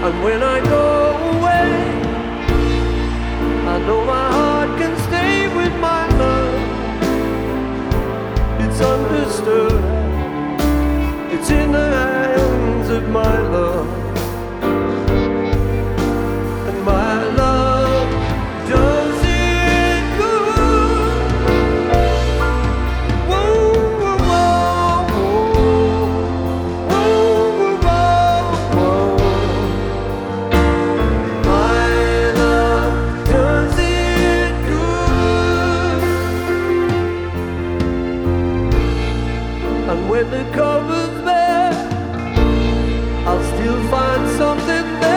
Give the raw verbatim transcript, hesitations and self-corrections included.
And when I go away, I know my heart can stay with my love. It's understood, it's in the hands of my love. And my love does it good. Whoa, whoa, whoa, whoa, whoa, whoa, whoa. My love does it good. And when the cover's bare, I'll still find something there.